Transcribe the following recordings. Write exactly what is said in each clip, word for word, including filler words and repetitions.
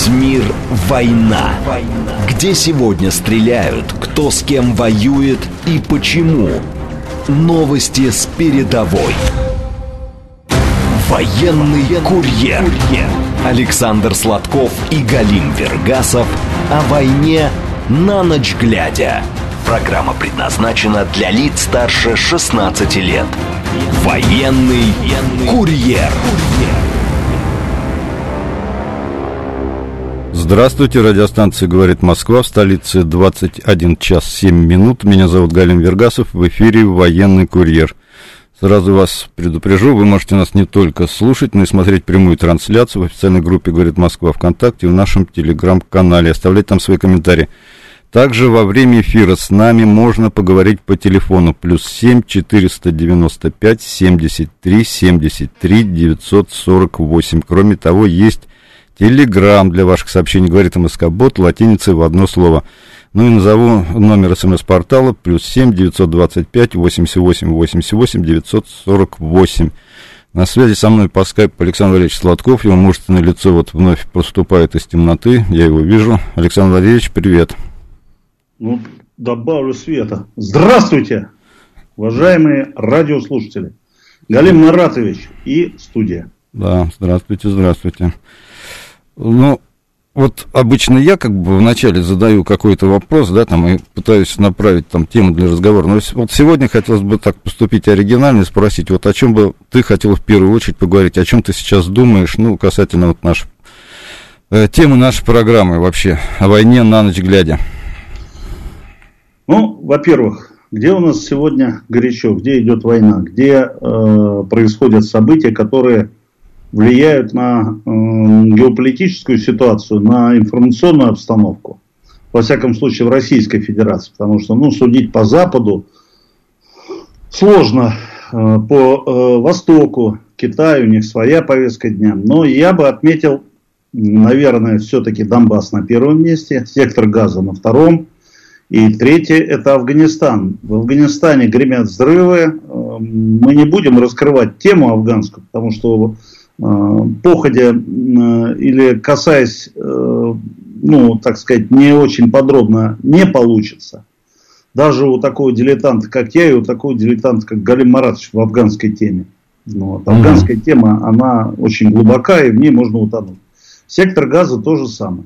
Мир «Война». Где сегодня стреляют, кто с кем воюет и почему. Новости с передовой. Военный курьер. Александр Сладков и Галим Вергасов о войне на ночь глядя. Программа предназначена для лиц старше шестнадцати лет. Военный курьер. Здравствуйте, радиостанция «Говорит Москва», в столице двадцать один час семь минут. Меня зовут Галим Вергасов, в эфире «Военный курьер». Сразу вас предупрежу, вы можете нас не только слушать, но и смотреть прямую трансляцию в официальной группе «Говорит Москва» ВКонтакте и в нашем телеграм-канале, оставлять там свои комментарии. Также во время эфира с нами можно поговорить по телефону плюс семь четыреста девяносто пять семьдесят три семьдесят три девятьсот сорок восемь. Кроме того, есть Телеграм для ваших сообщений, говорит МСК-бот, латиницей в одно слово. Ну и назову номер смс-портала плюс семь девятьсот двадцать пять восемьдесят восемь восемьдесят восемь девятьсот сорок восемь. На связи со мной по скайпу Александр Валерьевич Сладков, его мужественное лицо вот вновь проступает из темноты, я его вижу. Александр Валерьевич, привет. Ну, добавлю света. Здравствуйте, уважаемые радиослушатели. Галим Маратович и студия. Да, здравствуйте, здравствуйте. Ну, вот обычно я как бы вначале задаю какой-то вопрос, да, там, и пытаюсь направить там тему для разговора. Но вот сегодня хотелось бы так поступить оригинально и спросить, вот о чем бы ты хотел в первую очередь поговорить, о чем ты сейчас думаешь, ну, касательно вот нашей э, темы нашей программы вообще, о войне на ночь глядя. Ну, во-первых, где у нас сегодня горячо, где идет война, где э, происходят события, которые влияют на э, геополитическую ситуацию, на информационную обстановку, во всяком случае в Российской Федерации, потому что, ну, судить по Западу сложно, э, по э, Востоку, Китаю, у них своя повестка дня, но я бы отметил, наверное, все-таки Донбасс на первом месте, сектор Газа на втором, и третье это Афганистан. В Афганистане гремят взрывы, мы не будем раскрывать тему афганскую, потому что походя или касаясь, ну, так сказать, не очень подробно не получится. Даже у такого дилетанта, как я, и у такого дилетанта, как Галим Маратович в афганской теме. Вот. Афганская mm-hmm. тема, она очень глубока, и в ней можно утонуть. Сектор Газа то же самое.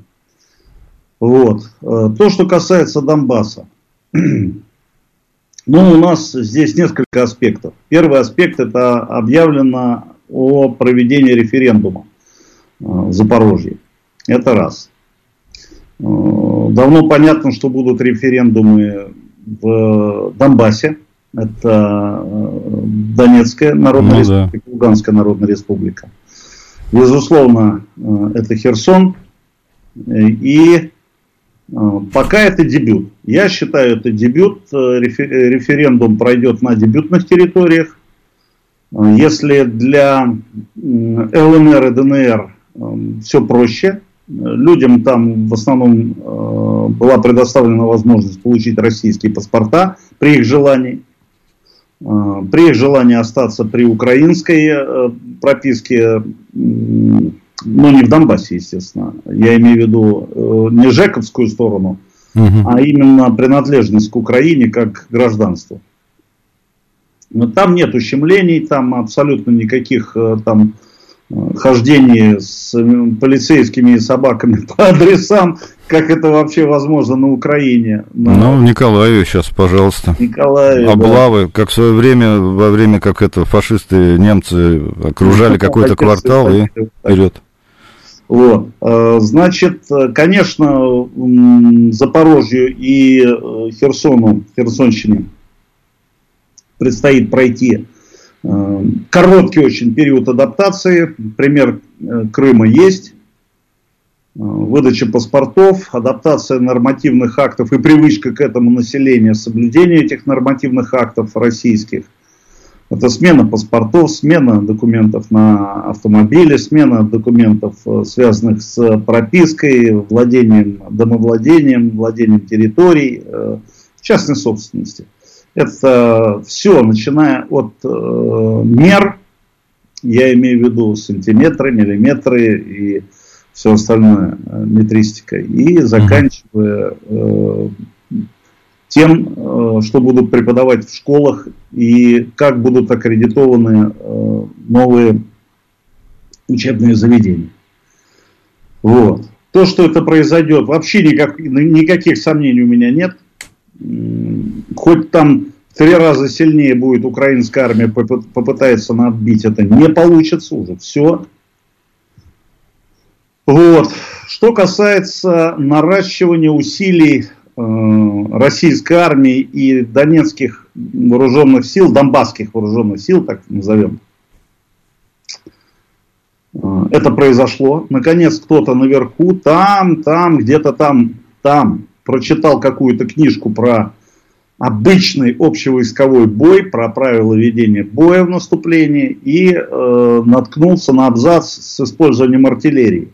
Вот. То, что касается Донбасса. Ну, у нас здесь несколько аспектов. Первый аспект — это объявлено о проведении референдума в Запорожье. Это раз. Давно понятно, что будут референдумы в Донбассе. Это Донецкая Народная ну, Республика, да. Луганская Народная Республика. Безусловно, это Херсон. И пока это дебют. Я считаю, это дебют. Референдум пройдет на дебютных территориях. Если для эл эн эр и дэ эн эр все проще, людям там в основном была предоставлена возможность получить российские паспорта при их желании. При их желании остаться при украинской прописке, но не в Донбассе, естественно. Я имею в виду не жековскую сторону, угу. а именно принадлежность к Украине как гражданство. Но там нет ущемлений, там абсолютно никаких там хождений с полицейскими собаками по адресам, как это вообще возможно на Украине. На... Ну, в Николаеве сейчас, пожалуйста. Николаеве, облавы, да. Как в свое время, во время, как это, фашисты, немцы окружали какой-то квартал и вперед. Вот. Значит, конечно, Запорожью и Херсону, Херсонщине предстоит пройти короткий очень период адаптации. Пример Крыма есть. Выдача паспортов, адаптация нормативных актов и привычка к этому населения, соблюдение этих нормативных актов российских. Это смена паспортов, смена документов на автомобиле, смена документов, связанных с пропиской, владением, домовладением, владением территорий, в частной собственности. Это все, начиная от э, мер, я имею в виду сантиметры, миллиметры и все остальное, метристика, и заканчивая э, тем, э, что будут преподавать в школах и как будут аккредитованы э, новые учебные заведения. Вот. То, что это произойдет, вообще никак, никаких сомнений у меня нет. Хоть там в три раза сильнее будет украинская армия, попытается отбить, это не получится уже. Все. Вот. Что касается наращивания усилий э, российской армии и донецких вооруженных сил, донбасских вооруженных сил, так назовем, э, это произошло. Наконец кто-то наверху, там, там, где-то там, там, прочитал какую-то книжку про обычный общевойсковой бой, про правила ведения боя в наступлении и э, наткнулся на абзац с использованием артиллерии.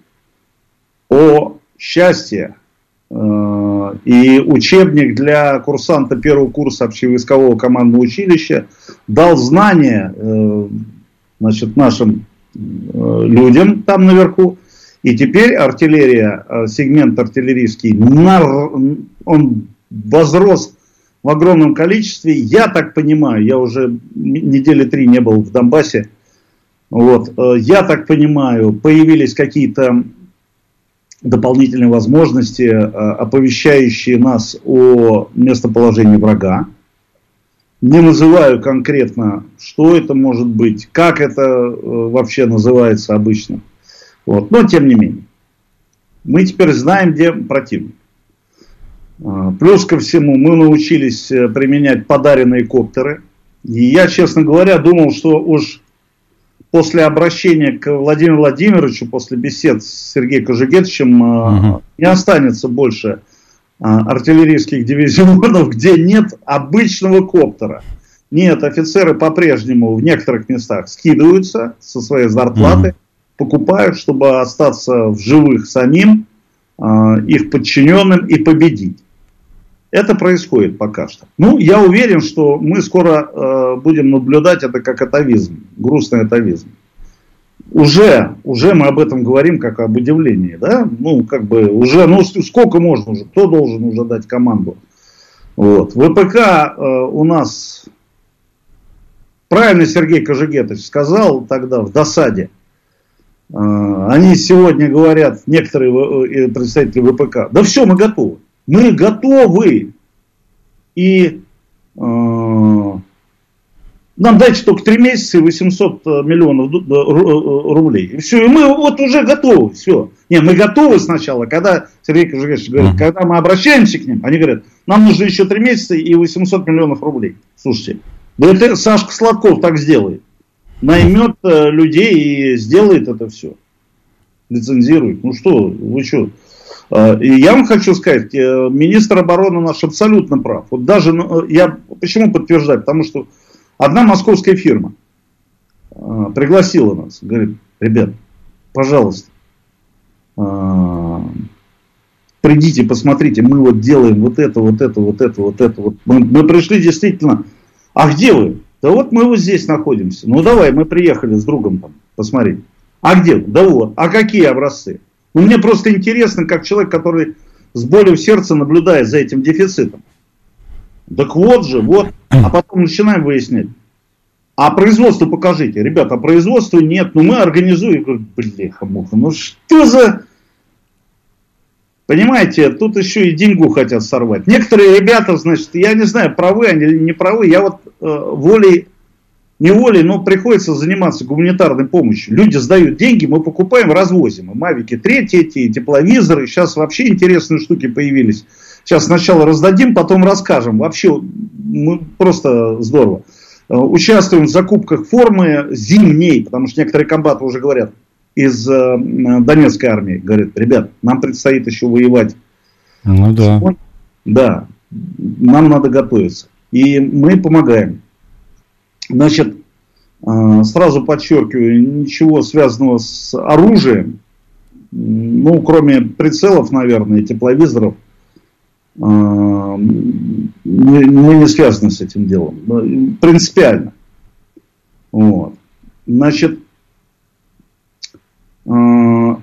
О счастье! Э, и учебник для курсанта первого курса общевойскового командного училища дал знания э, значит, нашим э, людям там наверху. И теперь артиллерия, э, сегмент артиллерийский, нар, он возрос в огромном количестве. Я так понимаю, я уже недели три не был в Донбассе. Вот, я так понимаю, появились какие-то дополнительные возможности, оповещающие нас о местоположении врага. Не называю конкретно, что это может быть, как это вообще называется обычно. Вот, но тем не менее. Мы теперь знаем, где противник. Плюс ко всему, мы научились применять подаренные коптеры. И я, честно говоря, думал, что уж после обращения к Владимиру Владимировичу, после бесед с Сергеем Кожегетовичем, uh-huh. не останется больше артиллерийских дивизионов, где нет обычного коптера. Нет, офицеры по-прежнему в некоторых местах скидываются со своей зарплаты, uh-huh. покупают, чтобы остаться в живых самим, их подчиненным и победить. Это происходит пока что. Ну, я уверен, что мы скоро э, будем наблюдать это как атовизм, грустный атовизм. Уже, уже мы об этом говорим как об удивлении, да? Ну, как бы уже, ну, сколько можно уже, кто должен уже дать команду? Вот. ВПК э, у нас, правильно Сергей Кожегетович сказал тогда в досаде, э, они сегодня говорят, некоторые представители ВПК, да все, мы готовы. Мы готовы, и э, нам дайте только три месяца и восемьсот миллионов рублей. И все, и мы вот уже готовы, все. Не, мы готовы сначала, когда Сергей Кожегетович говорит, uh-huh. когда мы обращаемся к ним, они говорят, нам нужно еще три месяца и восемьсот миллионов рублей. Слушайте, да это Сашка Сладков так сделает. Наймет э, людей и сделает это все. Лицензирует. Ну что, вы что? И я вам хочу сказать, министр обороны наш абсолютно прав. Вот даже, я почему подтверждаю? Потому что одна московская фирма пригласила нас. Говорит, ребят, пожалуйста, придите, посмотрите, мы вот делаем вот это, вот это, вот это, вот это. Вот. Мы, мы пришли действительно. А где вы? Да вот мы вот здесь находимся. Ну давай, мы приехали с другом там посмотреть. А где? Да вот. А какие образцы? Ну, мне просто интересно, как человек, который с болью в сердце наблюдает за этим дефицитом. Так вот же, вот. А потом начинаем выяснять. А производство покажите. Ребята, а производства нет. Ну, мы организуем. Я говорю, бляха-муха, ну что за... Понимаете, тут еще и деньгу хотят сорвать. Некоторые ребята, значит, я не знаю, правы они или не правы. Я вот э, волей... неволей, но приходится заниматься гуманитарной помощью. Люди сдают деньги, мы покупаем, развозим. И мавики третьи, эти тепловизоры. Сейчас вообще интересные штуки появились. Сейчас сначала раздадим, потом расскажем. Вообще мы просто здорово. Участвуем в закупках формы зимней, потому что некоторые комбаты уже говорят из э, Донецкой армии. Говорят, ребят, нам предстоит еще воевать. Ну да. Да, нам надо готовиться. И мы помогаем. Значит, сразу подчеркиваю, ничего связанного с оружием, ну, кроме прицелов, наверное, и тепловизоров, мы не связаны с этим делом. Принципиально. Вот. Значит,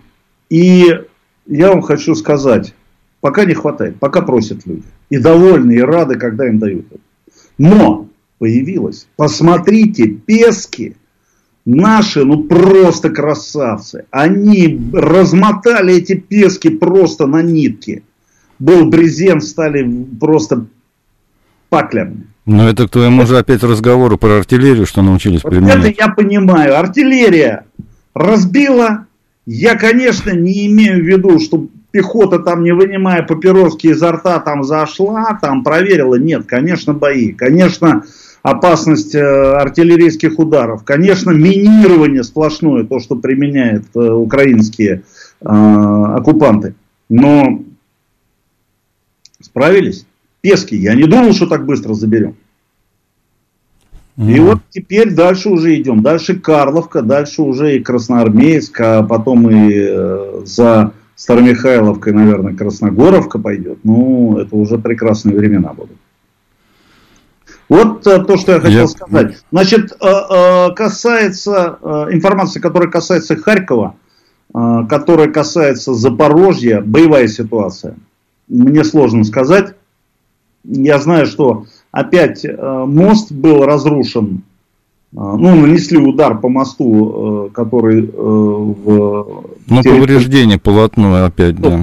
И я вам хочу сказать, пока не хватает, пока просят люди. И довольны, и рады, когда им дают это. Но появилось, посмотрите, пески наши, ну просто красавцы. Они размотали эти пески просто на нитки. Был брезент, стали просто паклями. Но это к твоему же опять разговору про артиллерию, что научились вот применять. Это я понимаю. Артиллерия разбила. Я, конечно, не имею в виду, что пехота там, не вынимая папироски изо рта, там зашла, там проверила. Нет, конечно, бои. Конечно, опасность э, артиллерийских ударов. Конечно, минирование сплошное, то, что применяют э, украинские э, оккупанты. Но справились. Пески. Я не думал, что так быстро заберем. Mm-hmm. И вот теперь дальше уже идем. Дальше Карловка, дальше уже и Красноармейск, а потом и э, за Старомихайловкой, наверное, Красногоровка пойдет. Ну, это уже прекрасные времена будут. Вот э, то, что я хотел я... сказать. Значит, э, э, касается э, информации, которая касается Харькова, э, которая касается Запорожья, боевая ситуация. Мне сложно сказать. Я знаю, что опять э, мост был разрушен. Э, ну, нанесли удар по мосту, э, который э, в... Ну, территории... повреждение полотно опять, да.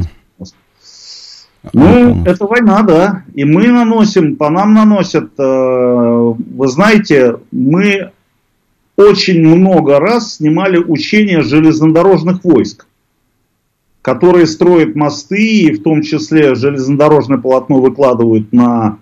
Ну, а, это война, да. И мы наносим, по нам наносят. Э, вы знаете, мы очень много раз снимали учения железнодорожных войск, которые строят мосты, и в том числе железнодорожное полотно выкладывают на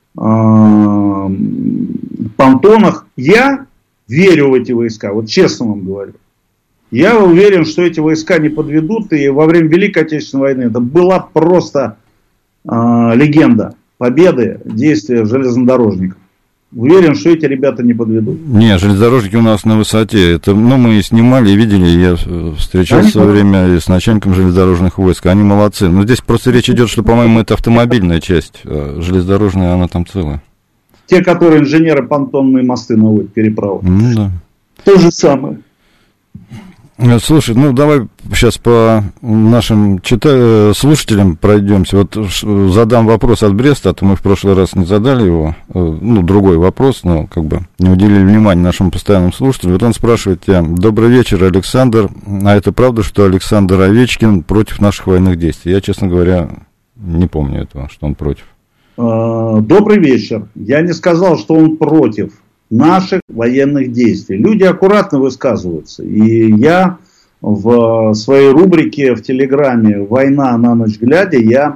э, понтонах. Я верю в эти войска, вот честно вам говорю. Я уверен, что эти войска не подведут, и во время Великой Отечественной войны это была просто э, легенда победы, действия железнодорожников. Уверен, что эти ребята не подведут. Не, железнодорожники у нас на высоте. Это, ну, мы и снимали, и видели. Я встречался в свое время с начальником железнодорожных войск. Они молодцы. Но здесь просто речь идет, что, по-моему, это автомобильная часть. А железнодорожная, она там целая. Те, которые инженеры понтонные мосты наводят, переправы. Ну, да. То же самое. Слушай, ну давай сейчас по нашим чита... слушателям пройдемся. Вот задам вопрос от Бреста, а то мы в прошлый раз не задали его. Ну, другой вопрос, но как бы не уделили внимания нашему постоянному слушателю. Вот он спрашивает тебя: добрый вечер, Александр. А это правда, что Александр Овечкин против наших военных действий? Я, честно говоря, не помню этого, что он против. Добрый вечер. Я не сказал, что он против наших военных действий. Люди аккуратно высказываются. И я в своей рубрике в Телеграме «Война на ночь глядя» я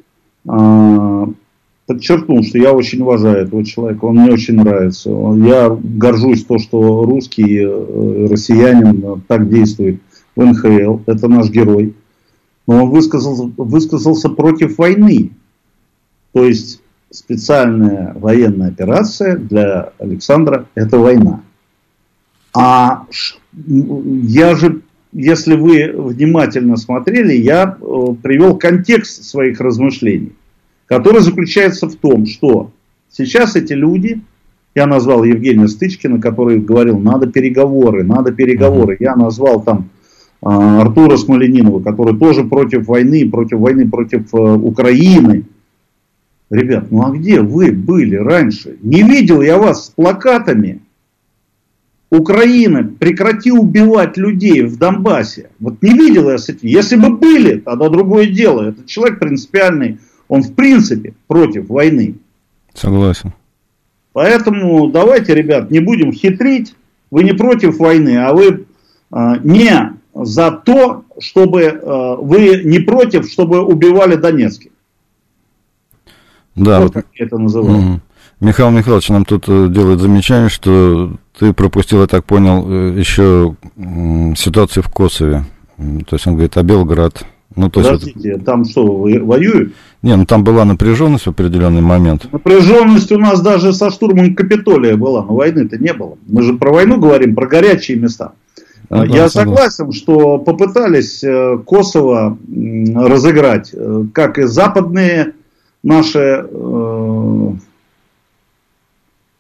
э, подчеркнул, что я очень уважаю этого человека. Он мне очень нравится. Я горжусь то, что русский э, россиянин так действует в эн ха эл. Это наш герой. Но он высказался, высказался против войны. То есть специальная военная операция для Александра – это война. А я же, если вы внимательно смотрели, я привел контекст своих размышлений, который заключается в том, что сейчас эти люди, я назвал Евгения Стычкина, который говорил, надо переговоры, надо переговоры. Я назвал там Артура Смоленинова, который тоже против войны, против войны против Украины. Ребят, ну а где вы были раньше? Не видел я вас с плакатами. Украина, прекрати убивать людей в Донбассе. Вот не видел я с этим. Если бы были, тогда другое дело. Этот человек принципиальный. Он в принципе против войны. Согласен. Поэтому давайте, ребят, не будем хитрить. Вы не против войны, а вы а, не за то, чтобы... А, вы не против, чтобы убивали донецких. Да, вот как я это называю. Угу. Михаил Михайлович нам тут делает замечание, что ты пропустил, я так понял, еще ситуацию в Косове. То есть он говорит, а Белград... Ну, то Подождите, есть... там что, воюют? Не, ну там была напряженность в определенный момент. Напряженность у нас даже со штурмом Капитолия была, но войны-то не было. Мы же про войну говорим, про горячие места. Ну, я да, согласен, что попытались Косово разыграть, как и западные наши э,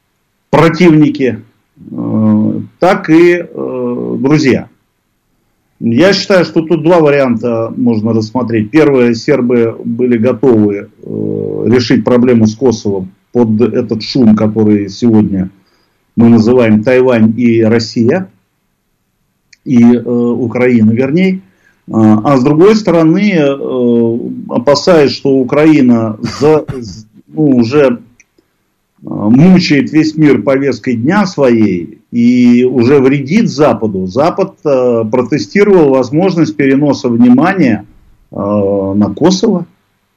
противники, э, так и э, друзья. Я считаю, что тут два варианта можно рассмотреть. Первое, сербы были готовы э, решить проблему с Косово под этот шум, который сегодня мы называем Тайвань и Россия, и э, Украина, вернее. А с другой стороны, э, опасаясь, что Украина за, ну, уже мучает весь мир повесткой дня своей и уже вредит Западу, Запад э, протестировал возможность переноса внимания э, на Косово.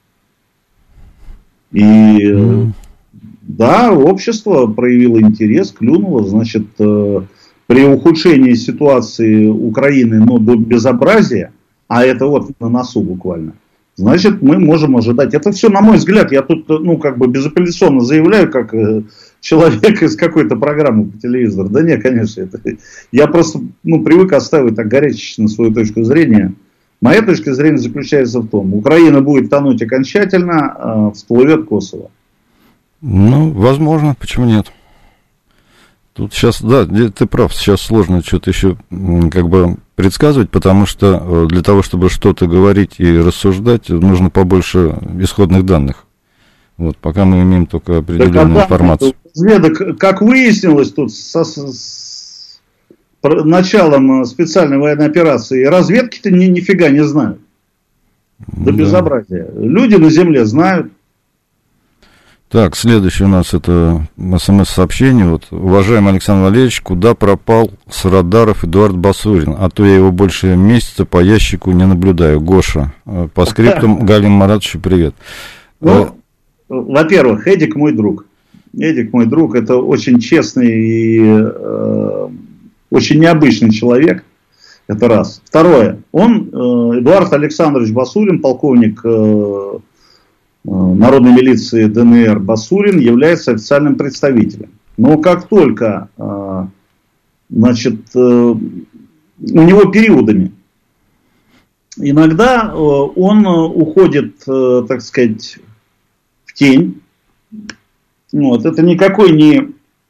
И э, да, общество проявило интерес, клюнуло, значит, э, при ухудшении ситуации Украины, но до безобразия, а это вот на носу буквально, значит, мы можем ожидать. Это все, на мой взгляд, я тут, ну, как бы безапелляционно заявляю, как э, человек из какой-то программы по телевизору. Да нет, конечно, это, я просто, ну, привык оставить так горячечно свою точку зрения. Моя точка зрения заключается в том, Украина будет тонуть окончательно, э, всплывет Косово. Ну, возможно, почему нет? Тут сейчас, да, ты прав, сейчас сложно что-то еще как бы предсказывать, потому что для того, чтобы что-то говорить и рассуждать, нужно побольше исходных данных. Вот, пока мы имеем только определенную да, информацию. Разведок, как выяснилось тут со, с началом специальной военной операции, разведки-то ни, нифига не знают. До да. безобразия. Люди на земле знают. Так, следующее у нас это смс-сообщение. Вот, уважаемый Александр Валерьевич, куда пропал с радаров Эдуард Басурин? А то я его больше месяца по ящику не наблюдаю. Гоша. По скриптам Галин Маратович, привет. Ну, во-первых, Эдик мой друг. Эдик мой друг. Это очень честный и э, очень необычный человек. Это раз. Второе. Он, э, Эдуард Александрович Басурин, полковник э, Народной милиции ДНР Басурин, является официальным представителем. Но как только, значит, у него периодами, иногда он уходит, так сказать, в тень. Вот. Это никакой не,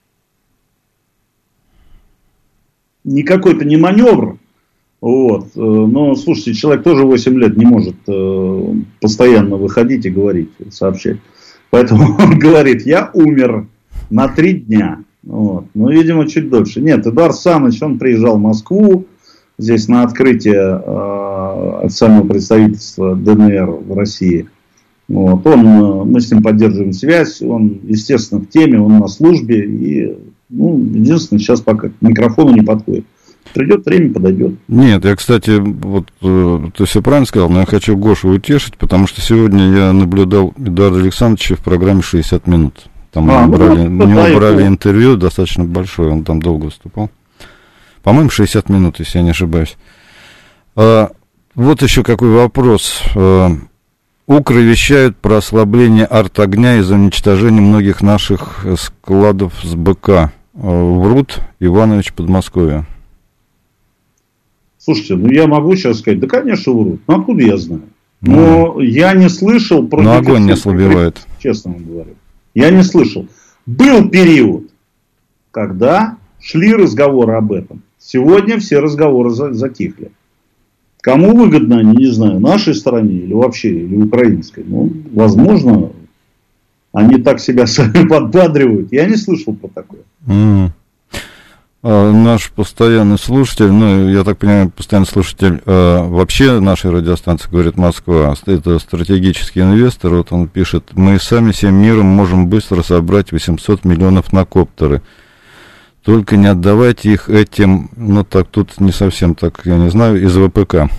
не какой-то не маневр. Вот. Но, слушайте, человек тоже восемь лет не может э, постоянно выходить и говорить, сообщать. Поэтому он говорит, я умер на три дня. Вот. Ну, видимо, чуть дольше. Нет, Эдуард Саныч, он приезжал в Москву, здесь на открытие э, официального представительства ДНР в России. Вот. Он, мы с ним поддерживаем связь, он, естественно, в теме, он на службе. И, ну, единственное, сейчас пока к микрофону не подходит. Придет время, подойдет. Нет, я, кстати, вот ты все правильно сказал, но я хочу Гошу утешить, потому что сегодня я наблюдал Эдуарда Александровича в программе шестьдесят минут. Там а, мы брали, ну, у него да, брали интервью достаточно большое, он там долго выступал. По-моему, шестьдесят минут, если я не ошибаюсь. А, вот еще какой вопрос. А, Укры вещают про ослабление арт-огня из-за уничтожения многих наших складов с БК. Врут, Иванович, Подмосковье. Слушайте, ну я могу сейчас сказать, да, конечно, врут. Ну, откуда я знаю? Но ну, я не слышал про... Но огонь не ослабевает. Честно вам говорю. Я не слышал. Был период, когда шли разговоры об этом. Сегодня все разговоры затихли. Кому выгодно они, не знаю, нашей стороне или вообще, или украинской. Ну, возможно, они так себя сами подбадривают. Я не слышал про такое. Mm. А, наш постоянный слушатель, ну, я так понимаю, постоянный слушатель а, вообще нашей радиостанции, говорит Москва, это стратегический инвестор, вот он пишет, мы сами всем миром можем быстро собрать восемьсот миллионов на коптеры. Только не отдавайте их этим, ну, так тут не совсем так, я не знаю, из ВПК.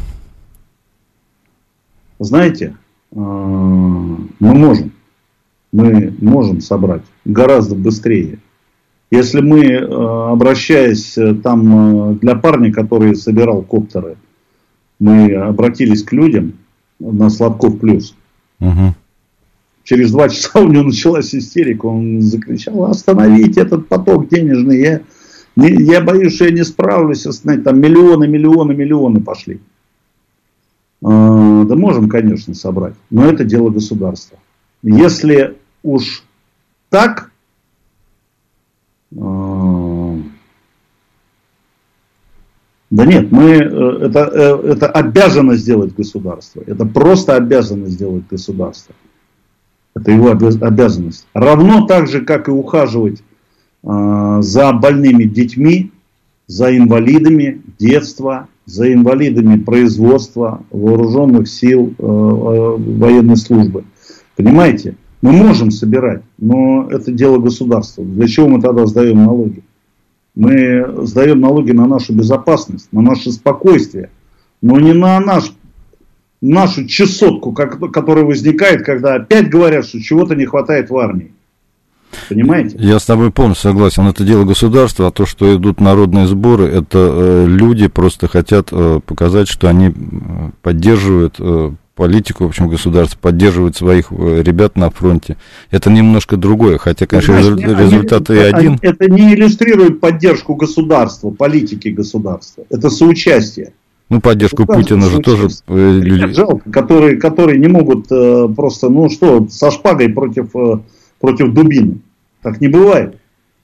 Знаете, мы можем, мы можем собрать гораздо быстрее. Если мы, обращаясь там для парня, который собирал коптеры, мы обратились к людям на Сладков плюс. Угу. Через два часа у него началась истерика, он закричал, остановите этот поток денежный, я, не, я боюсь, что я не справлюсь, остановить. Там миллионы, миллионы, миллионы пошли. А, да можем, конечно, собрать, но это дело государства. Если уж так, Да нет, мы, это, это обязанность сделать государство. Это просто обязанность сделать государство. Это его обязанность. Равно так же, как и ухаживать э, за больными детьми, за инвалидами детства, за инвалидами производства, вооруженных сил, э, э, военной службы. Понимаете? Мы можем собирать, но это дело государства. Для чего мы тогда сдаем налоги? Мы сдаем налоги на нашу безопасность, на наше спокойствие, но не на наш, нашу чесотку, которая возникает, когда опять говорят, что чего-то не хватает в армии. Понимаете? Я с тобой полностью согласен. Это дело государства, а то, что идут народные сборы, это э, люди просто хотят э, показать, что они поддерживают э, политику, в общем, государство, поддерживают своих ребят на фронте. Это немножко другое, хотя, конечно, Знаешь, результат и один. Это не иллюстрирует поддержку государства, политики государства. Это соучастие. Ну, поддержку Путина же тоже... Ребят жалко, которые, которые не могут э, просто, ну что, со шпагой против, э, против дубины. Так не бывает.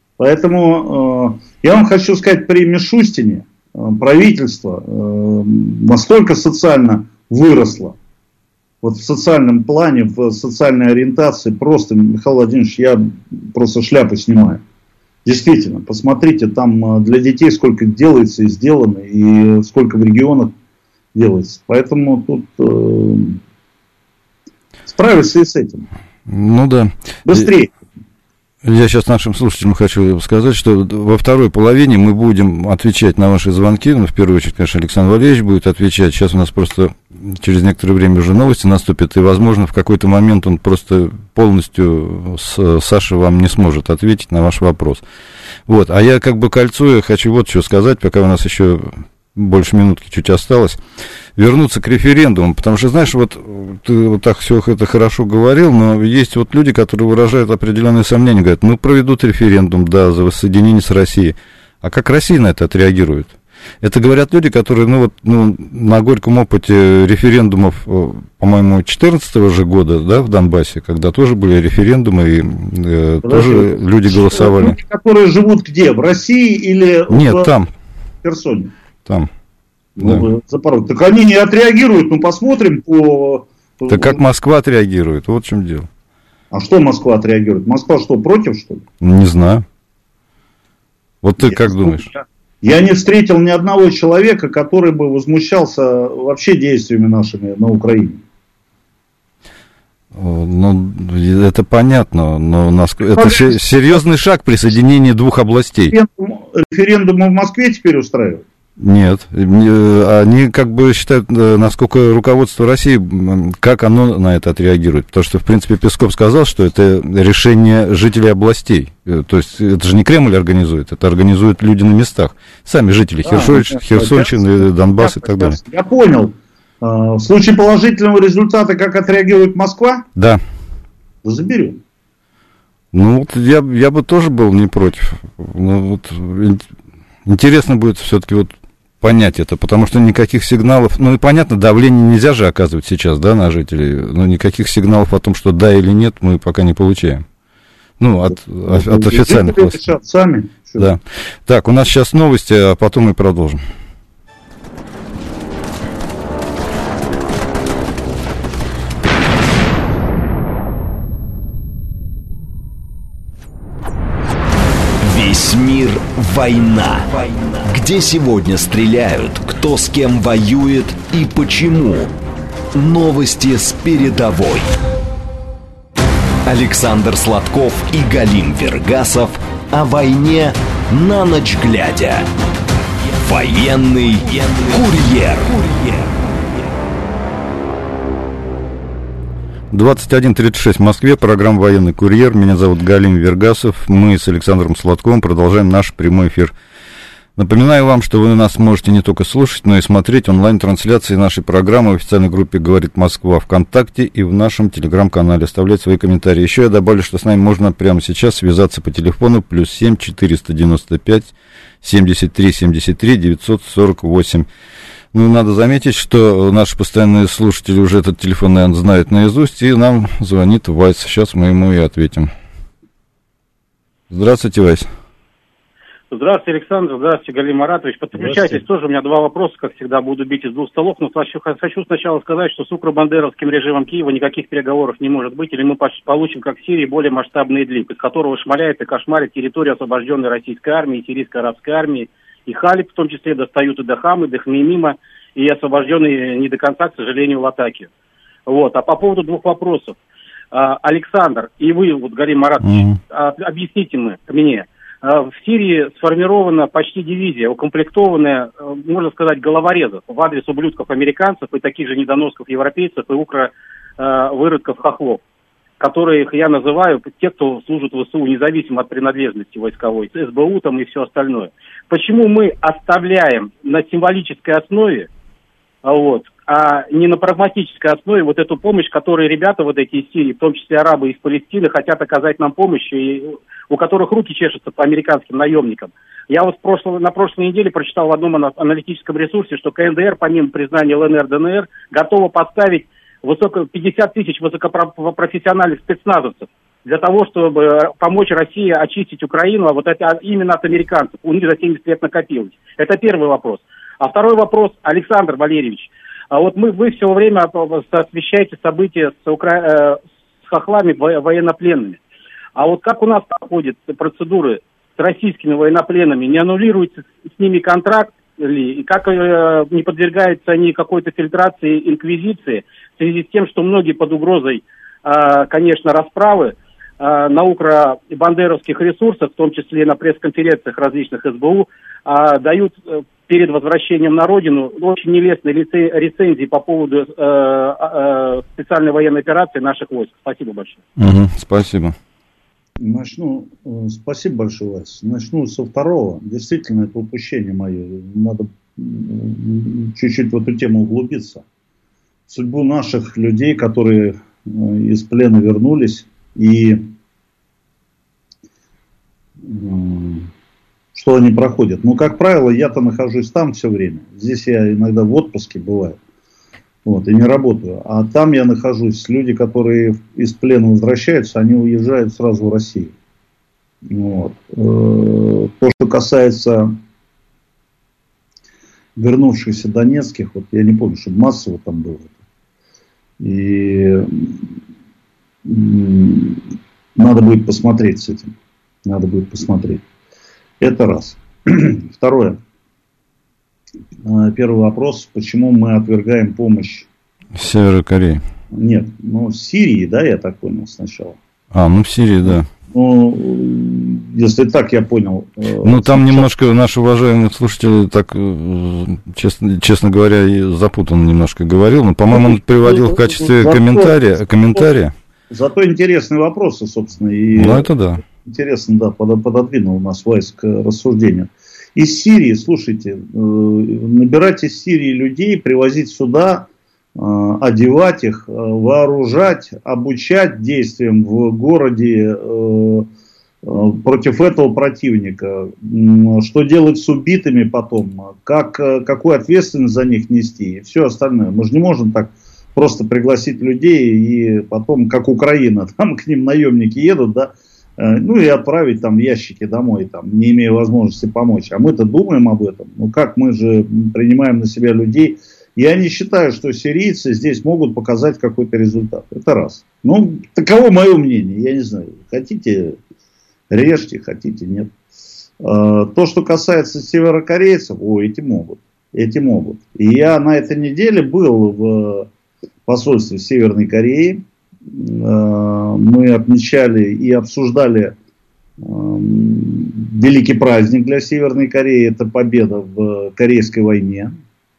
Поэтому э, я вам хочу сказать, при Мишустине э, правительство э, настолько социально выросло. Вот в социальном плане, в социальной ориентации просто, Михаил Владимирович, я просто шляпу снимаю. Действительно, посмотрите, там для детей сколько делается и сделано, и сколько в регионах делается. Поэтому тут э, справиться и с этим. Ну да. Быстрее. Я сейчас нашим слушателям хочу сказать, что во второй половине мы будем отвечать на ваши звонки. Ну, в первую очередь, конечно, Александр Валерьевич будет отвечать. Сейчас у нас просто через некоторое время уже новости наступят, и, возможно, в какой-то момент он просто полностью с Сашей вам не сможет ответить на ваш вопрос. Вот. А я как бы кольцую, хочу вот что сказать, пока у нас еще больше минутки чуть осталось. Вернуться к референдуму, потому что, знаешь, вот ты вот так все это хорошо говорил, но есть вот люди, которые выражают определенные сомнения, говорят, ну, проведут референдум, да, за воссоединение с Россией. А как Россия на это отреагирует? Это говорят люди, которые, ну, вот, ну, на горьком опыте референдумов, по-моему, две тысячи четырнадцатого же года, да, в Донбассе, когда тоже были референдумы, и э, тоже люди голосовали. Люди, которые живут где? В России или Нет, в там. Херсоне? Там. Ну, да. Запорожье. Так они не отреагируют, ну посмотрим по... Так как Москва отреагирует, вот в чем дело. А что Москва отреагирует? Москва что, против, что ли? Не знаю. Вот ты я как думаешь? Я, я не встретил ни одного человека, который бы возмущался вообще действиями нашими на Украине. Ну, это понятно, но нас... это серьезный шаг присоединения двух областей. Референдум, референдум в Москве теперь устраивают? Нет, они как бы считают, насколько руководство России, как оно на это отреагирует. Потому что, в принципе, Песков сказал, что это решение жителей областей. То есть, это же не Кремль организует, это организуют люди на местах. Сами жители а, Херсонщины, Херсонщины, Донбасс и так далее. Я понял. В случае положительного результата, как отреагирует Москва? Да. Заберем. Ну, вот я, я бы тоже был не против. Ну, вот, интересно будет все-таки вот понять это, потому что никаких сигналов, ну и понятно, давление нельзя же оказывать сейчас, да, на жителей, но никаких сигналов о том, что да или нет, мы пока не получаем. Ну, от, от, от официальных властей. Сами. Да. Так, у нас сейчас новости, а потом мы продолжим. Весь мир – война. Где сегодня стреляют, кто с кем воюет и почему. Новости с передовой. Александр Сладков и Галим Вергасов о войне на ночь глядя. Военный курьер. двадцать один тридцать шесть в Москве, программа «Военный курьер». Меня зовут Галим Вергасов. Мы с Александром Сладковым продолжаем наш прямой эфир. Напоминаю вам, что вы нас можете не только слушать, но и смотреть онлайн-трансляции нашей программы в официальной группе «Говорит Москва» ВКонтакте и в нашем телеграм-канале. Оставлять свои комментарии. Еще я добавлю, что с нами можно прямо сейчас связаться по телефону плюс семь четыреста девяносто пять семьдесят три семьдесят три девятьсот сорок восемь. Ну, надо заметить, что наши постоянные слушатели уже этот телефон, наверное, знают наизусть, и нам звонит Вайс. Сейчас мы ему и ответим. Здравствуйте, Вайс. Здравствуйте, Александр. Здравствуйте, Галим Маратович. Подключайтесь тоже. У меня два вопроса, как всегда, буду бить из двух столов. Но хочу, хочу сначала сказать, что с укробандеровским режимом Киева никаких переговоров не может быть, или мы получим, как в Сирии, более масштабный Идлиб, из которого шмаляет и кошмарит территорию освобожденной российской армии, сирийской арабской армии, и Халиб в том числе достают и до Хамы, до Хмеймима, и освобожденные не до конца, к сожалению, Латакию. Вот. А по поводу двух вопросов. Александр, и вы, вот, Галим Маратович, mm-hmm. объясните мы, мне. В Сирии сформирована почти дивизия, укомплектованная, можно сказать, головорезов в адрес ублюдков американцев и таких же недоносков европейцев и укро-выродков хохлов, которых я называю те, кто служит в ВСУ, независимо от принадлежности войсковой, СБУ там и все остальное. Почему мы оставляем на символической основе, вот, а не на прагматической основе вот эту помощь, которую ребята вот эти из Сирии, в том числе арабы из Палестины, хотят оказать нам помощь, и у которых руки чешутся по американским наемникам. Я вот в прошлом, на прошлой неделе прочитал в одном аналитическом ресурсе, что КНДР, помимо признания ЛНР, ДНР, готова поставить высоко, пятьдесят тысяч высокопрофессиональных спецназовцев для того, чтобы помочь России очистить Украину, а вот это именно от американцев. У них за семьдесят лет накопилось. Это первый вопрос. А второй вопрос, Александр Валерьевич. А вот мы, вы все время освещаете события с, укра... с хохлами военнопленными. А вот как у нас проходят процедуры с российскими военнопленными? Не аннулируется с ними контракт ли? И как э, не подвергаются они какой-то фильтрации, инквизиции в связи с тем, что многие под угрозой, э, конечно, расправы э, на укро-бандеровских ресурсах, в том числе на пресс-конференциях различных СБУ, э, дают э, перед возвращением на родину очень нелестные рецензии по поводу э, э, специальной военной операции наших войск. Спасибо большое. Угу, спасибо. Начну, спасибо большое, Вась. Начну со второго. Действительно, это упущение мое. Надо чуть-чуть в эту тему углубиться. Судьбу наших людей, которые из плена вернулись, и что они проходят. Ну, как правило, я-то нахожусь там все время. Здесь я иногда в отпуске бываю. Вот, и не работаю. А там я нахожусь. Люди, которые из плена возвращаются, они уезжают сразу в Россию. Вот. То, что касается вернувшихся донецких, вот я не помню, что массово там было. И надо будет посмотреть с этим. Надо будет посмотреть. Это раз. Второе. Первый вопрос, почему мы отвергаем помощь Северной Кореи? Нет, ну в Сирии, да, я так понял сначала. А, ну в Сирии, да. Ну, если так я понял. Ну, там сейчас... немножко наши уважаемые слушатели, так, честно, честно говоря, и запутанно немножко говорил, но, по-моему, он приводил в качестве зато, комментария, комментария. Зато интересные вопросы, собственно. И ну, это да. Интересно, да, пододвинул нас Вайс к рассуждению. Из Сирии, слушайте, набирать из Сирии людей, привозить сюда, одевать их, вооружать, обучать действиям в городе против этого противника, что делать с убитыми потом, как, какую ответственность за них нести и все остальное. Мы же не можем так просто пригласить людей и потом, как Украина, там к ним наемники едут, да, ну и отправить там ящики домой, там, не имея возможности помочь. А мы-то думаем об этом. Ну как, мы же принимаем на себя людей. Я не считаю, что сирийцы здесь могут показать какой-то результат. Это раз. Ну, таково мое мнение. Я не знаю. Хотите, режьте, хотите, нет. То, что касается северокорейцев, о, эти могут. Эти могут. И я на этой неделе был в посольстве Северной Кореи. Мы отмечали и обсуждали великий праздник для Северной Кореи. Это победа в Корейской войне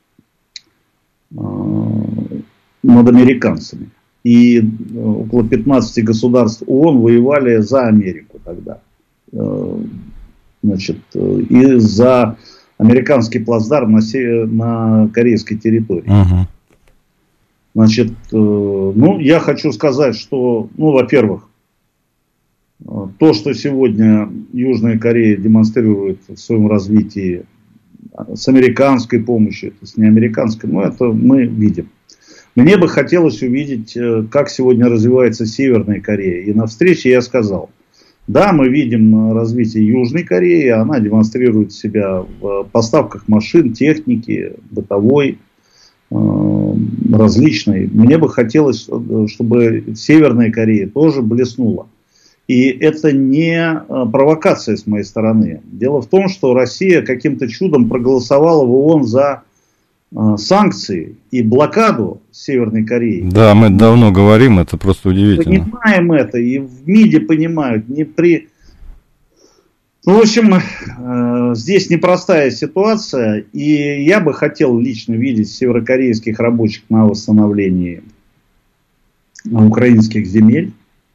над американцами. И около пятнадцати государств ООН воевали за Америку тогда. Значит, и за американский плацдарм на, на корейской территории. Uh-huh. Значит, ну, я хочу сказать, что, ну, во-первых, то, что сегодня Южная Корея демонстрирует в своем развитии с американской помощью, с неамериканской, ну, это мы видим. Мне бы хотелось увидеть, как сегодня развивается Северная Корея. И на встрече я сказал, Да, мы видим развитие Южной Кореи, она демонстрирует себя в поставках машин, техники, бытовой, различной. Мне бы хотелось, чтобы Северная Корея тоже блеснула. И это не провокация с моей стороны. Дело в том, что Россия каким-то чудом проголосовала в ООН за санкции и блокаду Северной Кореи. Да, мы давно говорим, это просто удивительно. Понимаем это, и в МИДе понимают. Не при... Ну, в общем, здесь непростая ситуация, и я бы хотел лично видеть северокорейских рабочих на восстановлении украинских земель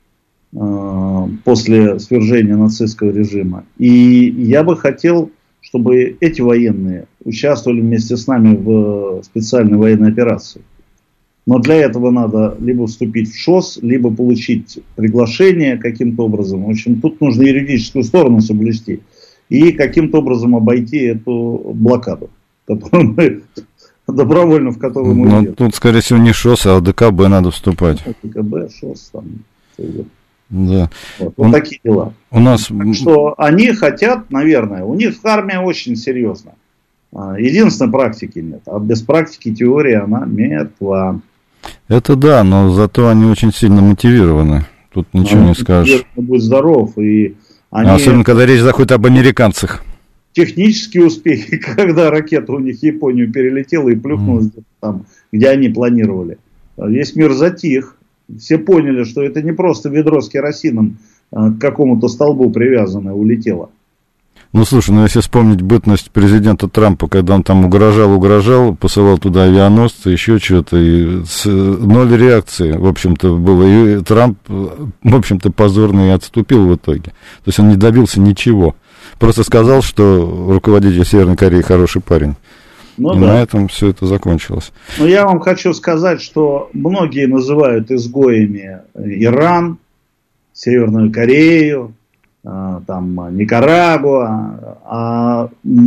после свержения нацистского режима. И я бы хотел, чтобы эти военные участвовали вместе с нами в специальной военной операции. Но для этого надо либо вступить в ШОС, либо получить приглашение каким-то образом. В общем, тут нужно юридическую сторону соблюсти и каким-то образом обойти эту блокаду, которую мы добровольно, в которую мы идем. Тут, скорее всего, не ШОС, а ДКБ надо вступать. ДКБ, ШОС, там. Да. Вот, вот такие дела. У нас... Так что они хотят, наверное, у них армия очень серьезная. Единственной практики нет. А без практики теории она мертва. Это да, но зато они очень сильно мотивированы. Тут ничего они не скажешь. Будь здоров. И они... Особенно, когда речь заходит об американцах. Технические успехи, когда ракета у них в Японию перелетела и плюхнулась mm. там, где они планировали. Весь мир затих. Все поняли, что это не просто ведро с керосином к какому-то столбу привязанное улетело. Ну, слушай, ну если вспомнить бытность президента Трампа, когда он там угрожал, угрожал, посылал туда авианосцы, еще что-то, и с, ноль реакции, в общем-то, было. И Трамп, в общем-то, позорно и отступил в итоге. То есть он не добился ничего. Просто сказал, что руководитель Северной Кореи хороший парень. Ну, и да. На этом все это закончилось. Но я вам хочу сказать, что многие называют изгоями Иран, Северную Корею, там Никарагуа, а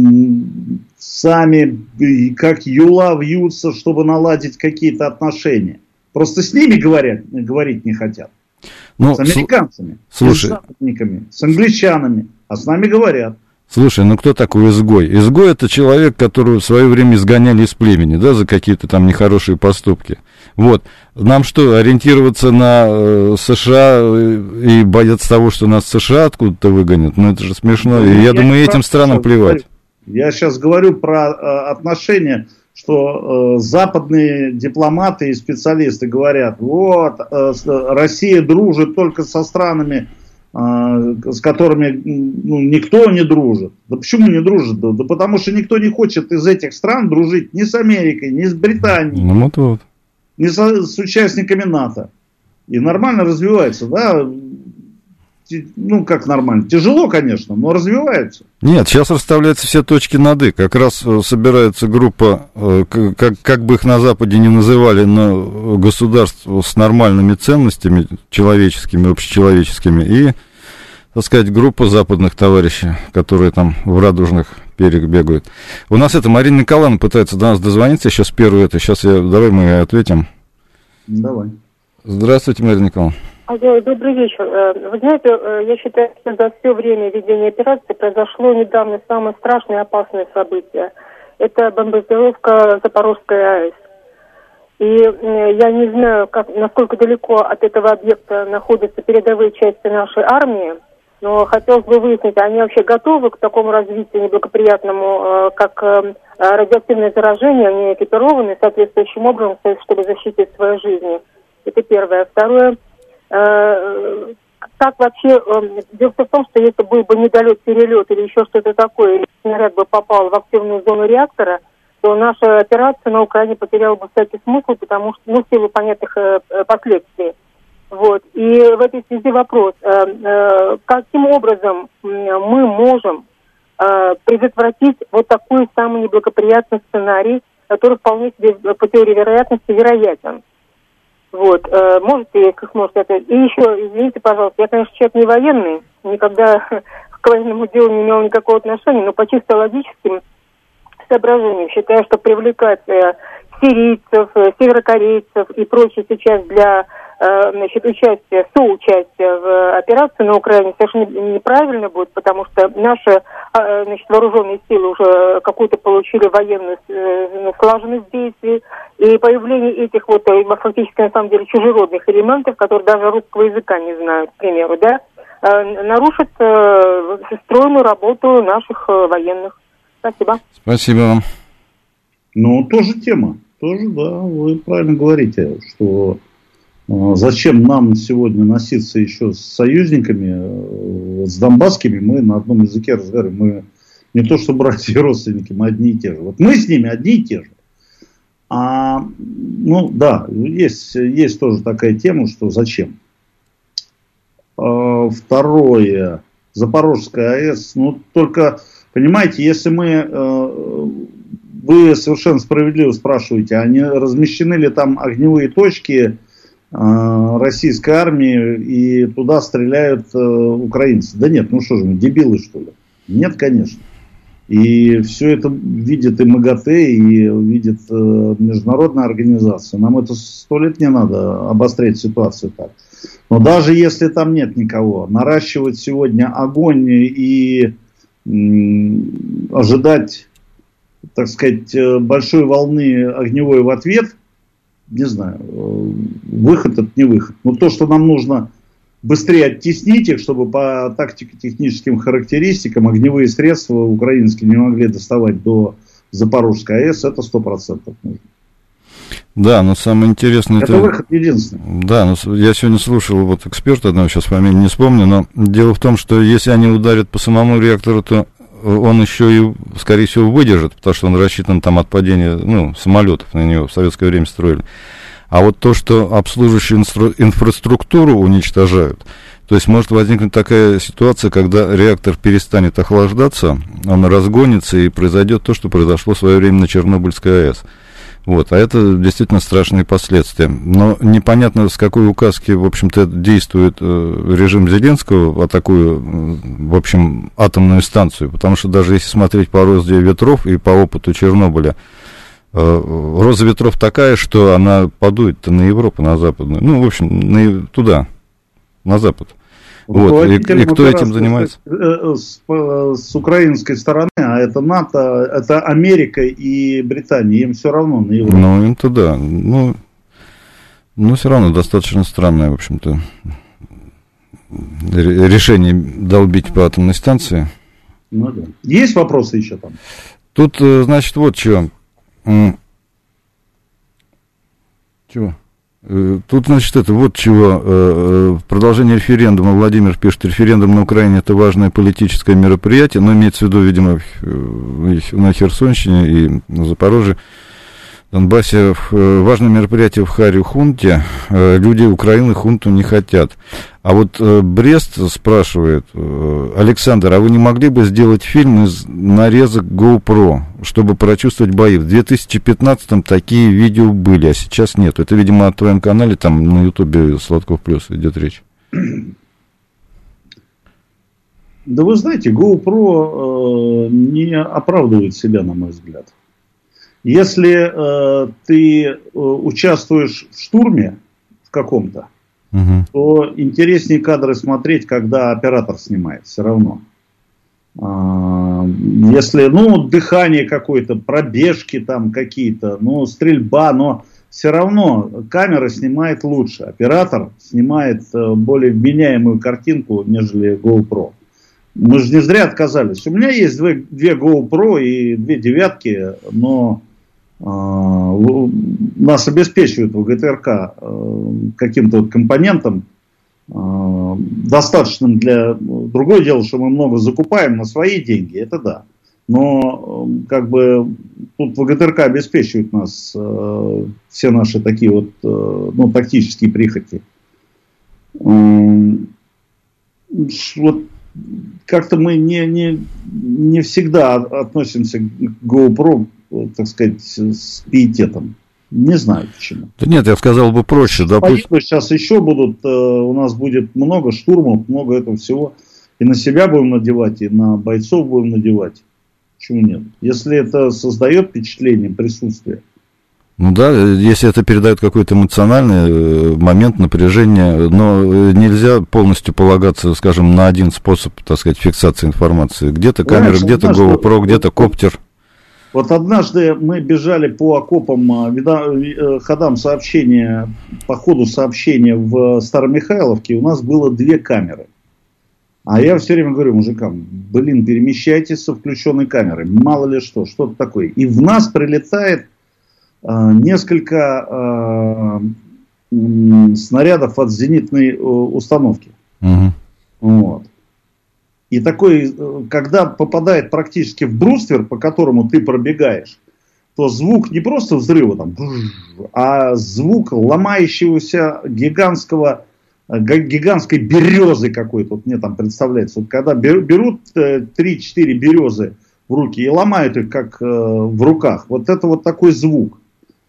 сами как юла вьются, чтобы наладить какие-то отношения. Просто с ними говорят, говорить не хотят. Ну, с американцами, слушай, с западниками, с англичанами, а с нами говорят. Слушай, ну кто такой изгой? Изгой — это человек, которого в свое время изгоняли из племени, да, за какие-то там нехорошие поступки. Вот. Нам что, ориентироваться на э, США и бояться того, что нас США откуда-то выгонят? Ну это же смешно. И я, я думаю, этим странам плевать. Я сейчас говорю про э, отношения, что э, западные дипломаты и специалисты говорят, вот, э, Россия дружит только со странами, с которыми ну, никто не дружит. Да почему не дружит? Да, да потому что никто не хочет из этих стран дружить ни с Америкой, ни с Британией, ну, вот вот. ни со, с участниками НАТО. И нормально развивается, да? Ну, как нормально? Тяжело, конечно, но развивается. Нет, сейчас расставляются все точки над «и». Как раз собирается группа, как, как бы их на Западе не называли, но государств с нормальными ценностями человеческими, общечеловеческими, и, так сказать, группа западных товарищей, которые там в радужных перьях бегают. У нас это Марина Николаевна пытается до нас дозвониться, сейчас первую это, сейчас я, давай мы ответим. Давай. Здравствуйте, Марина Николаевна. Добрый вечер. Вы знаете, я считаю, что за все время ведения операции произошло недавно самое страшное и опасное событие. Это бомбардировка Запорожской АЭС. И я не знаю, как, насколько далеко от этого объекта находятся передовые части нашей армии, но хотелось бы выяснить, они вообще готовы к такому развитию неблагоприятному, как радиоактивное заражение, они экипированы соответствующим образом, чтобы защитить свои жизни. Это первое. Второе. Как вообще, дело в том, что если был бы недолет, перелет или еще что-то такое, или снаряд бы попал в активную зону реактора, то наша операция на Украине потеряла бы всякий смысл, потому что, ну, в силу понятных э, последствий. Вот. И в этой связи вопрос, э, э, каким образом мы можем э, предотвратить вот такой самый неблагоприятный сценарий, который вполне себе по теории вероятности вероятен. Вот, э, можете, если сможете это. И еще, извините, пожалуйста, я, конечно, человек не военный, никогда к военному делу не имел никакого отношения, но по чисто логическим соображениям считаю, что привлекать э, сирийцев, северокорейцев и прочее сейчас для значит, участия, соучастия в операции на Украине совершенно неправильно будет, потому что наши значит, вооруженные силы уже какую-то получили военную слаженность действий, и появление этих вот фактически на самом деле чужеродных элементов, которые даже русского языка не знают, к примеру, да, нарушит стройную работу наших военных. Спасибо. Спасибо вам. Ну, тоже тема. Тоже, да, вы правильно говорите, что э, зачем нам сегодня носиться еще с союзниками, э, с донбасскими, мы на одном языке разговариваем. Мы не то что братья и родственники, мы одни и те же. Вот мы с ними одни и те же. А, ну, да, есть, есть тоже такая тема, что зачем. Э, второе, Запорожская АЭС, ну, только, понимаете, если мы... Э, Вы совершенно справедливо спрашиваете, а не размещены ли там огневые точки э, российской армии и туда стреляют э, украинцы? Да нет, ну что же мы, дебилы что ли? Нет, конечно. И все это видит и МАГАТЭ, и видит э, международная организация. Нам это сто лет не надо обострять ситуацию так. Но даже если там нет никого, наращивать сегодня огонь и м, ожидать, так сказать, большой волны огневой в ответ, не знаю, выход это не выход. Но то, что нам нужно быстрее оттеснить их, чтобы по тактико-техническим характеристикам огневые средства украинские не могли доставать до Запорожской АЭС, это сто процентов нужно. Да, но самое интересное... Это, это выход единственный. Да, но я сегодня слушал вот эксперта одного, сейчас фамилию не вспомню, но дело в том, что если они ударят по самому реактору, то он еще и, скорее всего, выдержит, потому что он рассчитан там от падения, ну, самолетов на него в советское время строили. А вот то, что обслуживающую инстру- инфраструктуру уничтожают, то есть может возникнуть такая ситуация, когда реактор перестанет охлаждаться, он разгонится и произойдет то, что произошло в свое время на Чернобыльской АЭС. Вот, а это действительно страшные последствия. Но непонятно, с какой указки, в общем-то, действует э, режим Зеленского, атакуя, в общем, атомную станцию. Потому что даже если смотреть по розе ветров и по опыту Чернобыля, э, роза ветров такая, что она подует на Европу, на западную. Ну, в общем, на, туда, на запад. Вот. И, и кто этим занимается? С, с украинской стороны, а это НАТО, это Америка и Британия, им все равно на Европу. Ну, им-то да. Ну, но все равно достаточно странное, в общем-то, решение долбить по атомной станции. Ну, да. Есть вопросы еще там? Тут, значит, вот что. Чего? Тут, значит, это вот чего, в продолжение референдума Владимир пишет, референдум на Украине это важное политическое мероприятие, но имеется в виду, видимо, на Херсонщине и на Запорожье, Донбассе, важное мероприятие в Харю-Хунте, люди Украины хунту не хотят. А вот Брест спрашивает, Александр, а вы не могли бы сделать фильм из нарезок GoPro, чтобы прочувствовать бои? В две тысячи пятнадцатом такие видео были, а сейчас нет. Это, видимо, о твоем канале, там на Ютубе Сладков Плюс идет речь. Да вы знаете, GoPro э, не оправдывает себя, на мой взгляд. Если э, ты э, участвуешь в штурме в каком-то, угу. то интереснее кадры смотреть, когда оператор снимает, все равно. А, если, ну, дыхание какое-то, пробежки там какие-то, ну, стрельба, но все равно камера снимает лучше. Оператор снимает э, более вменяемую картинку, нежели GoPro. Мы же не зря отказались. У меня есть две, две GoPro и две девятки, но Uh, нас обеспечивают в ГТРК uh, каким-то вот компонентом uh, достаточным для... Другое дело, что мы много закупаем на свои деньги, это да. Но uh, как бы тут в ГТРК обеспечивают нас uh, все наши такие вот uh, ну, тактические прихоти. Uh, вот как-то мы не, не, не всегда относимся к GoPro, так сказать, с пиететом. Не знаю почему. Да нет, я сказал бы проще. Допустим, сейчас еще будут, у нас будет много штурмов, много этого всего. И на себя будем надевать, и на бойцов будем надевать. Почему нет? Если это создает впечатление присутствия, Ну да, если это передает какой-то эмоциональный момент, напряжение, но нельзя полностью полагаться, скажем, на один способ, так сказать, фиксации информации. Где-то камера, Раньше, где-то GoPro, где-то коптер. Вот однажды мы бежали по окопам, ходам сообщения, по ходу сообщения в Старомихайловке, у нас было две камеры. А я все время говорю мужикам, блин, перемещайтесь со включенной камерой, мало ли что, что-то такое. И в нас прилетает э, несколько э, снарядов от зенитной э, установки. Угу. Вот. И такой, когда попадает практически в бруствер, по которому ты пробегаешь, то звук не просто взрыва, там, а звук ломающегося гигантского, гигантской березы какой-то. Вот мне там представляется. Вот когда берут три-четыре березы в руки и ломают их как в руках, вот это вот такой звук.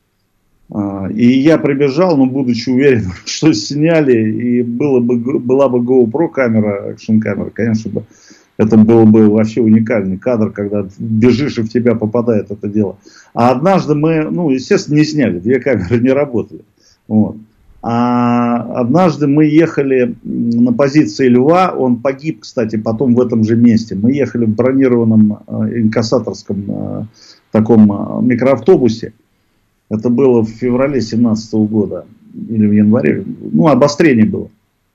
И я прибежал, но будучи уверен, что сняли, и было бы, была бы GoPro камера, экшн камера, конечно бы, это был бы вообще уникальный кадр, когда бежишь и в тебя попадает это дело. А однажды мы, ну, естественно, не сняли, две камеры не работали. Вот. А однажды мы ехали на позиции Льва, он погиб, кстати, потом в этом же месте. Мы ехали в бронированном инкассаторском таком микроавтобусе. Это было в феврале семнадцатого года, или в январе, ну, обострение было.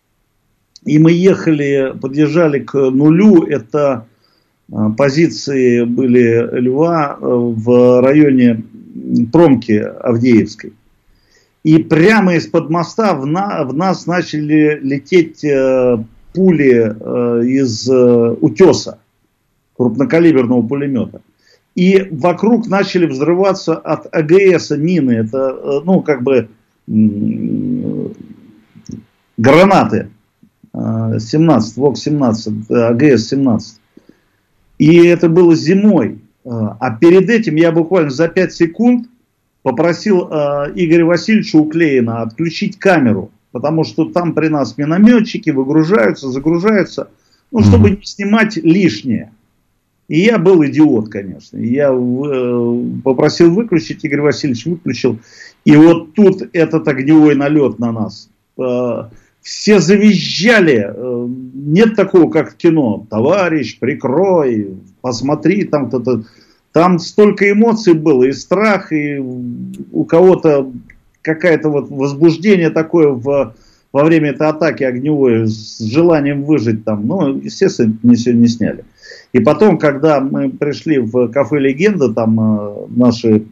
И мы ехали, подъезжали к нулю, это позиции были Льва в районе промки Авдеевской. И прямо из-под моста в, на, в нас начали лететь э, пули э, из э, утеса, крупнокалиберного пулемета. И вокруг начали взрываться от АГС мины, это, ну, как бы, гранаты семнадцать, ВОК семнадцать, АГС семнадцать. И это было зимой. А перед этим я буквально за пять секунд попросил Игоря Васильевича Уклеина отключить камеру, потому что там при нас минометчики выгружаются, загружаются, ну, чтобы не снимать лишнее. И я был идиот, конечно. Я э, попросил выключить, Игорь Васильевич выключил. И вот тут этот огневой налет на нас. Э, все завизжали. Э, нет такого, как в кино. Товарищ, прикрой, посмотри, там кто-то. Там столько эмоций было, и страх, и у кого-то какое-то вот возбуждение такое в, во время этой атаки огневой с желанием выжить там. Ну, естественно, не все не сняли. И потом, когда мы пришли в кафе «Легенда», там э, наши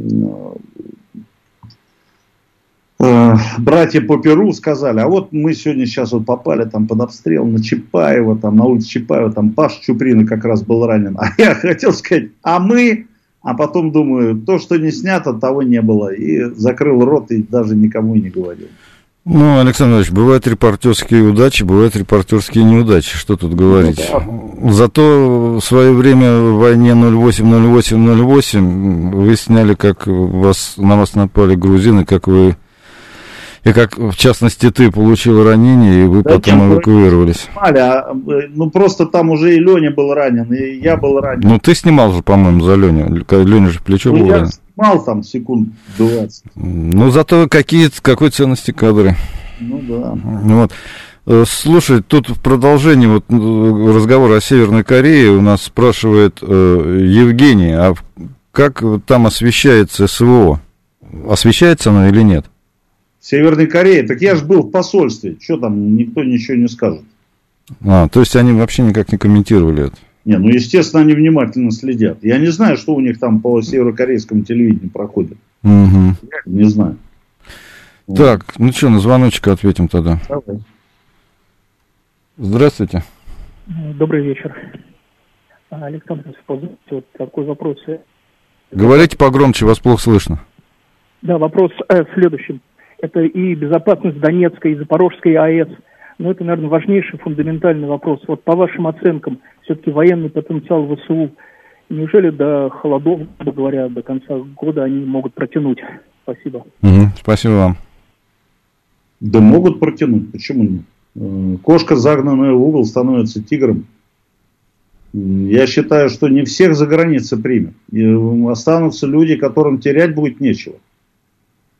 э, братья по Перу сказали, а вот мы сегодня сейчас вот попали там под обстрел на Чапаева, там на улице Чапаева, там Паша Чуприна как раз был ранен. А я хотел сказать, а мы, а потом думаю, то, что не снято, того не было. И закрыл рот и даже никому и не говорил. Ну, Александр Ильич, бывают репортерские удачи, бывают репортерские неудачи, что тут говорить. Ну, да. Зато в свое время в войне ноль восемь ноль восемь ноль восемь вы сняли, как вас, на вас напали грузины, как вы, и как, в частности, ты получил ранение, и вы да, потом эвакуировались. А, ну, просто там уже и Леня был ранен, и я был ранен. Ну, ты снимал же, по-моему, за Леню. Леня же плечо ну, был ранен. Снимал там секунд двадцать. Ну, зато какие, какой ценности кадры. Ну, да. Вот. Слушай, тут в продолжении вот разговора о Северной Корее у нас спрашивает э, Евгений, а как там освещается СВО? Освещается оно или нет? В Северной Корее? Так я же был в посольстве. Что там, никто ничего не скажет. А, то есть они вообще никак не комментировали это? Не, ну, естественно, они внимательно следят. Я не знаю, что у них там по северокорейскому телевидению проходит. Угу. Я не знаю. Так, вот. Ну что, на звоночек ответим тогда. Давай. Здравствуйте. Добрый вечер. Александр, вот такой вопрос. Говорите погромче, вас плохо слышно. Да, вопрос э, в следующем. Это и безопасность Донецкой и Запорожской АЭС. Но это, наверное, важнейший фундаментальный вопрос. Вот по вашим оценкам, все-таки военный потенциал ВСУ, неужели до холодов, грубо говоря, до конца года они могут протянуть? Спасибо. Угу, спасибо вам. Да могут протянуть, почему нет? Кошка, загнанная в угол, становится тигром. Я считаю, что не всех за границей примет. И останутся люди, которым терять будет нечего.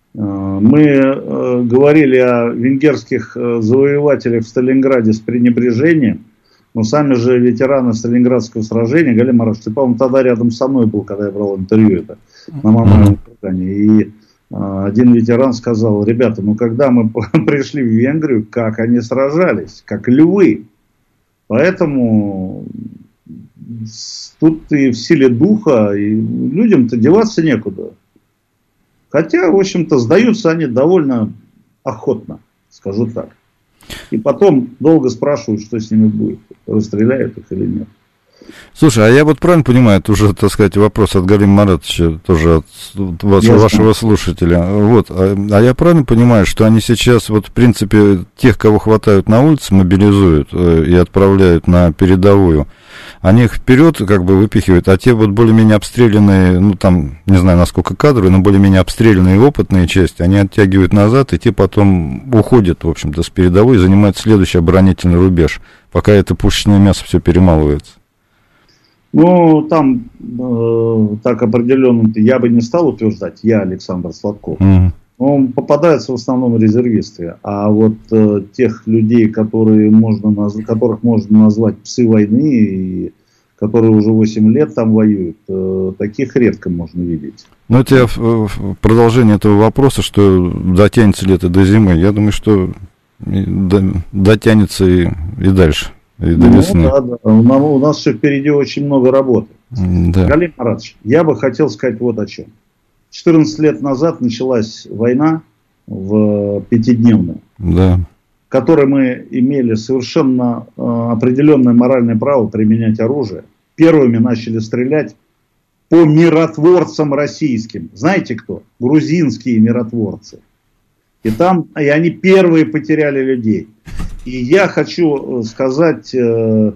Мы говорили о венгерских завоевателях в Сталинграде с пренебрежением, но сами же ветераны Сталинградского сражения, Галим Маратович, ты, по-моему, тогда рядом со мной был, когда я брал интервью это на Мамаевом кургане, и один ветеран сказал: ребята, ну когда мы пришли в Венгрию, как они сражались, как львы. Поэтому тут и в силе духа, и людям-то деваться некуда. Хотя, в общем-то, сдаются они довольно охотно, скажу так. И потом долго спрашивают, что с ними будет, расстреляют их или нет. Слушай, а я вот правильно понимаю, это уже, так сказать, вопрос от Галима Маратовича, тоже от вас, вашего слушателя. Вот, а, а я правильно понимаю, что они сейчас, вот, в принципе, тех, кого хватают на улице, мобилизуют э, и отправляют на передовую, они их вперед как бы выпихивают, а те вот более-менее обстрелянные, ну, там, не знаю, насколько кадровые, но более-менее обстрелянные и опытные части, они оттягивают назад, и те потом уходят, в общем-то, с передовой и занимают следующий оборонительный рубеж, пока это пушечное мясо все перемалывается. Ну, там э, так определенно я бы не стал утверждать, я, Александр Сладков. Mm-hmm. Он попадается в основном резервисты. А вот э, тех людей, которые можно наз... которых можно назвать псы войны, и которые уже восемь лет там воюют, э, таких редко можно видеть. Ну, это я в, в продолжение этого вопроса, что дотянется ли это до зимы. Я думаю, что дотянется и, и дальше. И до весны. Ну, да, да. У нас еще впереди очень много работы. Да. Галим Маратович, я бы хотел сказать вот о чем. четырнадцать лет назад началась война в пятидневную, да. в которой мы имели совершенно э, определенное моральное право применять оружие. Первыми начали стрелять по миротворцам российским. Знаете кто? Грузинские миротворцы. И там, и они первые потеряли людей. И я хочу сказать э, э,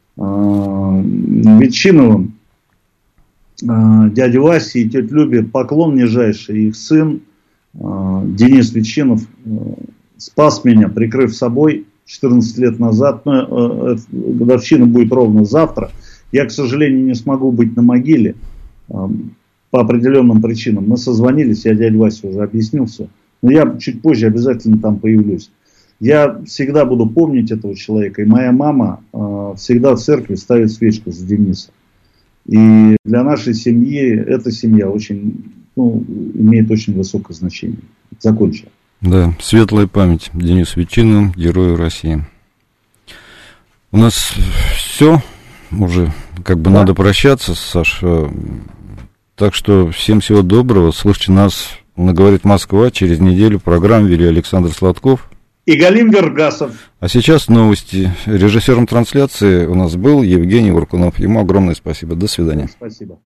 Ветчиновым, э, дяде Васе и тете Любе поклон нижайший. Их сын э, Денис Ветчинов э, спас меня, прикрыв собой четырнадцать лет назад. Но, э, годовщина будет ровно завтра. Я, к сожалению, не смогу быть на могиле э, по определенным причинам. Мы созвонились, я дяде Васе уже объяснил все. Но я чуть позже обязательно там появлюсь. Я всегда буду помнить этого человека. И моя мама э, всегда в церкви ставит свечку за Дениса. И для нашей семьи эта семья очень, ну, имеет очень высокое значение. Закончил. Да, светлая память Денису Ветчинову, герою России. У нас все. Уже как бы да. Надо прощаться, Саш. Так что всем всего доброго. Слушайте нас на «Говорит Москва». Через неделю программу вели Александр Сладков и Галим Вергасов. А сейчас новости. Режиссером трансляции у нас был Евгений Уркунов. Ему огромное спасибо. До свидания. Спасибо.